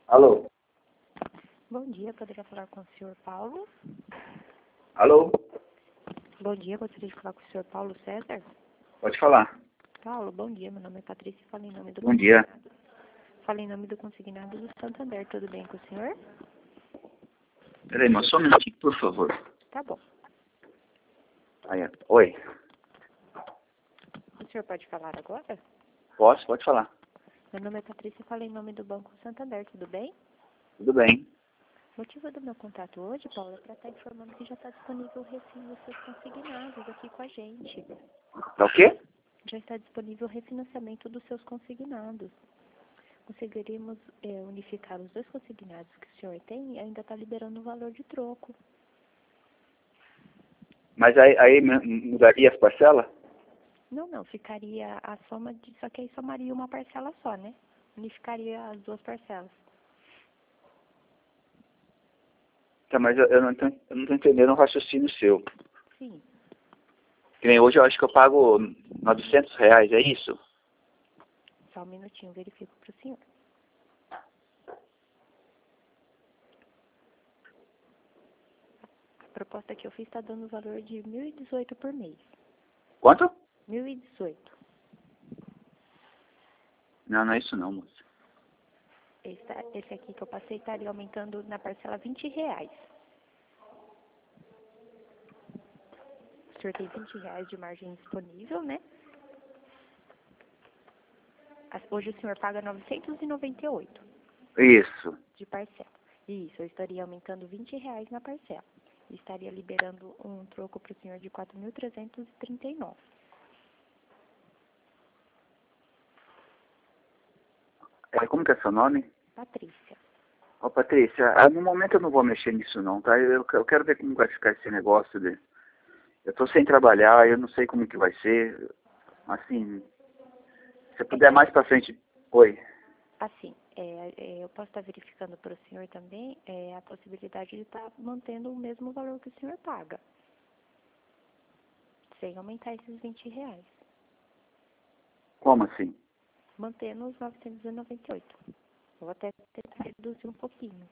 Alô? Bom dia, poderia falar com o senhor Paulo? Alô? Bom dia, gostaria de falar com o senhor Paulo César? Pode falar. Paulo, bom dia, meu nome é Patrícia, falo em nome do Bom dia. Falo em nome do consignado do Santander, tudo bem com o senhor? Peraí, mas só um minutinho, por favor. Tá bom. Aí, oi. O senhor pode falar agora? Posso? Pode falar. Meu nome é Patrícia, falo em nome do Banco Santander, tudo bem? Tudo bem. O motivo do meu contato hoje, Paulo, é para estar informando que já está disponível o refino dos seus consignados aqui com a gente. Tá o quê? Já está disponível o refinanciamento dos seus consignados. Conseguiríamos unificar os dois consignados que o senhor tem e ainda está liberando o valor de troco. Mas aí mudaria as parcelas? Não, ficaria a soma de... Só que aí somaria uma parcela só, né? Unificaria as duas parcelas. Tá, mas eu não tô entendendo o raciocínio seu. Sim. Que nem hoje eu acho que eu pago R$ 900, é isso? Só um minutinho, verifico para o senhor. A proposta que eu fiz está dando o valor de R$ 1.018 por mês. Quanto? R$ 1.018. Não é isso não, moço. Esse aqui que eu passei estaria aumentando na parcela R$ 20. O senhor tem R$ 20 de margem disponível, né? Hoje o senhor paga 998 Isso. de parcela. Isso, eu estaria aumentando R$ 20 na parcela. E estaria liberando um troco para o senhor de 4.339. Como que é seu nome? Patrícia. Ô, Patrícia, no momento eu não vou mexer nisso não, tá? Eu quero ver como vai ficar esse negócio de... Eu tô sem trabalhar, eu não sei como que vai ser. Assim, se puder mais pra frente... Oi. Assim, eu posso estar verificando para o senhor também a possibilidade de estar mantendo o mesmo valor que o senhor paga. Sem aumentar esses R$ 20. Como assim? Mantendo os 998. Vou até tentar reduzir um pouquinho.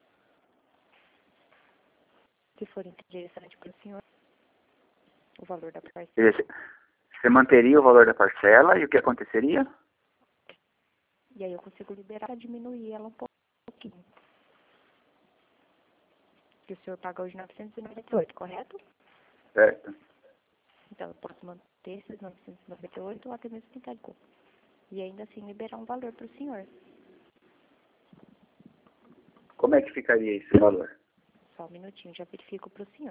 Se for interessante para o senhor, o valor da parcela. Você manteria o valor da parcela e o que aconteceria? E aí eu consigo liberar, diminuir ela um pouquinho. Que o senhor paga hoje 998, correto? Certo. Então eu posso manter esses 998 ou até mesmo tentar de compra. E ainda assim liberar um valor para o senhor. Como é que ficaria esse valor? Só um minutinho, já verifico para o senhor.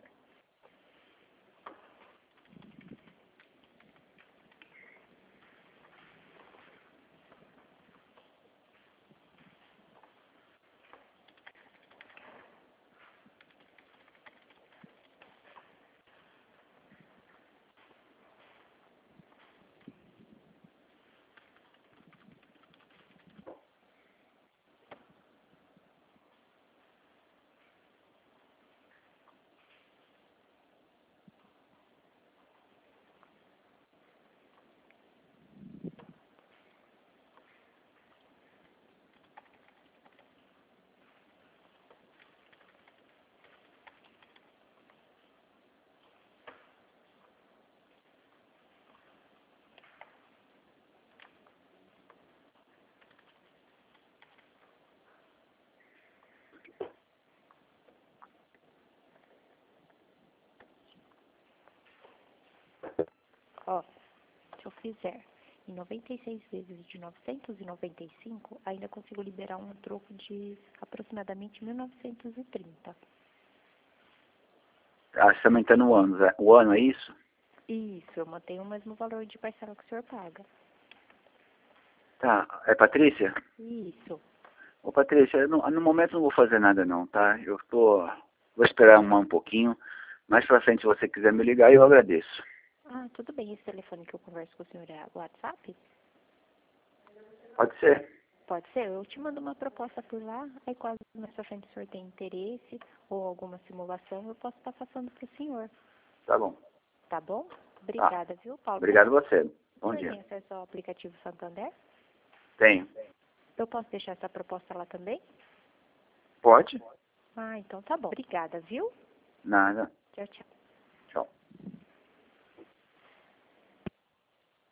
Ó, se eu fizer em 96 vezes de 995, ainda consigo liberar um troco de aproximadamente 1.930. Ah, você está aumentando o ano, é isso? Isso, eu mantenho o mesmo valor de parcela que o senhor paga. Tá. É Patrícia? Isso. Ô, Patrícia, no momento não vou fazer nada não, tá? Vou esperar um pouquinho. Mais pra frente, se você quiser me ligar, eu agradeço. Ah, tudo bem. Esse telefone que eu converso com o senhor é o WhatsApp? Pode ser? Pode ser. Eu te mando uma proposta por lá. Aí, quase mais pra frente o senhor tem interesse ou alguma simulação, eu posso estar passando pro senhor. Tá bom. Tá bom? Tá. Obrigada, viu, Paulo? Obrigado a você. O Bom senhor dia. tem acesso ao aplicativo Santander? Tenho. Eu posso deixar essa proposta lá também? Pode? Ah, então tá bom. Obrigada, viu? Nada. Tchau, tchau.